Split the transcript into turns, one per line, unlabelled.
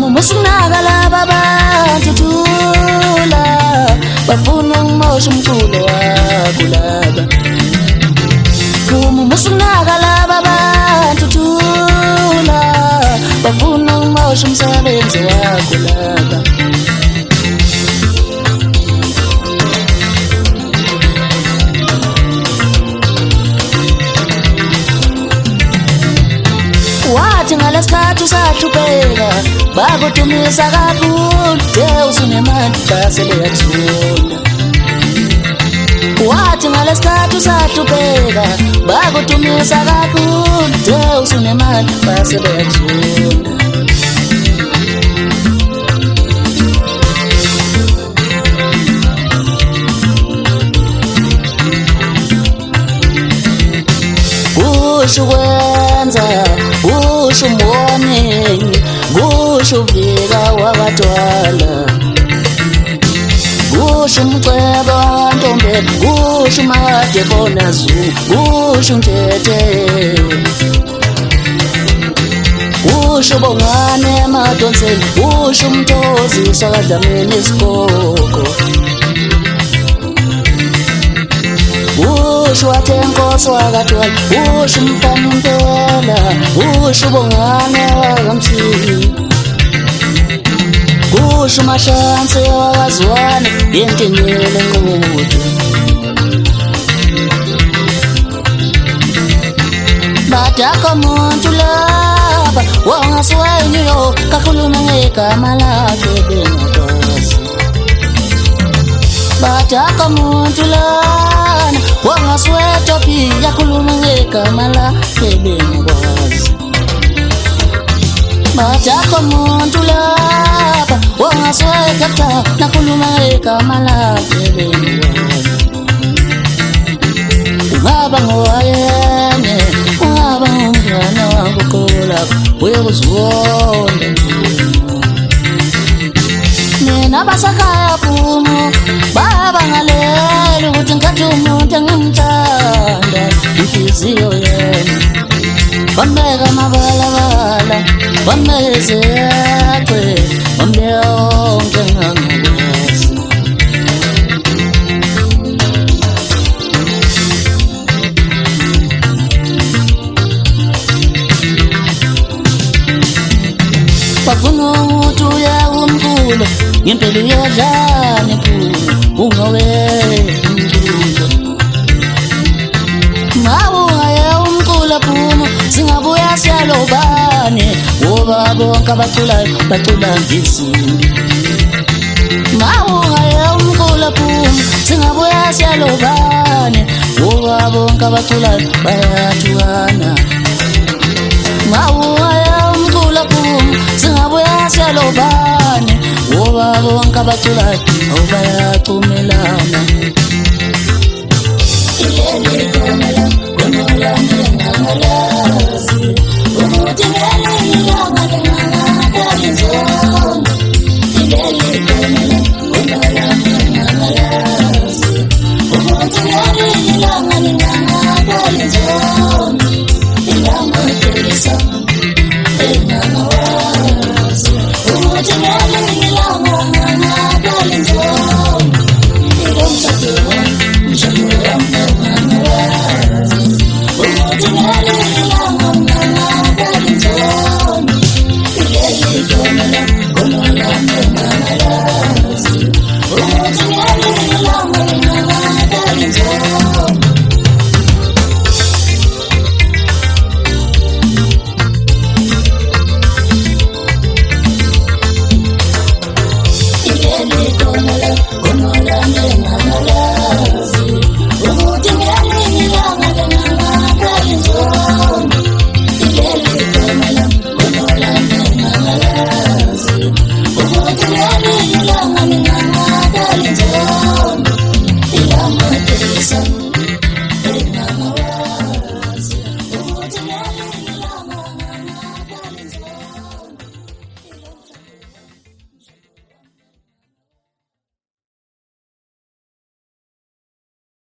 musunakala babantu thula bafuna ngimosha umculo wakho laba musunakala babantu thula bafuna ngimosha umsebenzi wakho laba wathi ngalesikhathi usahlupheka bakutumisa kakhulu usunemali base beyathula wathi ngalesikhathi usahlupheka bakutumisa kakhulu usunemali base beyathula kusho kwenza kusho morning kusho vika wakatwala kusho umcebo wantombe kusho made bona zu kusho ntete kusho bongane madonseni kusho umthozi sakadlameni isikoko usho wathenkoso wakatwala usho umfana impela usho bongane wakamthini kusho mashansi wakazwana yentenele nqudu badaka muntu laba wangaswenyo kakhuluma ngegama lakhe bengakwazi badaka muntu lana wangasweta pia khuluma ngegama lakhe bengakwazi badaka muntu laba wangasweta nakhuluma ngegama lakhe bengakwazi ungaba ngoyene ungaba ngumntwana wakukhola uyakuzwonda mina basakaya phumo baba ngalela ukuthi ngikhathe umuntu engimthanda inhliziyo yena bambeka amabalabala bamezekwe bambeyonke ngangakwazi bafuna ukuthi uya umculo ngempela uyadlana ephuma ungawela umculo mawungaya umculo phuma singabuya siyalobane ngoba bonke abaculayo bacula ngesimbi mawungaya umculo phuma singabuya siyalobane ngoba bonke abaculayo bayathukana mawungaya umculo phuma singabuya siyalobane ngoba bonke abaculayo bayacumelana ilele komela komela ngalazi umuthi ngale ilanga ngangakalinzona ilele komela komela ngalazi umuthi ngale ilanga ngangakalinzona ilanga telisa enganawazi umuthi ngale ilanga ngangakalinzona ilomshadwa mshadwa ngangakazi umuthi ngale ilanga ngangakalinzona ilele komela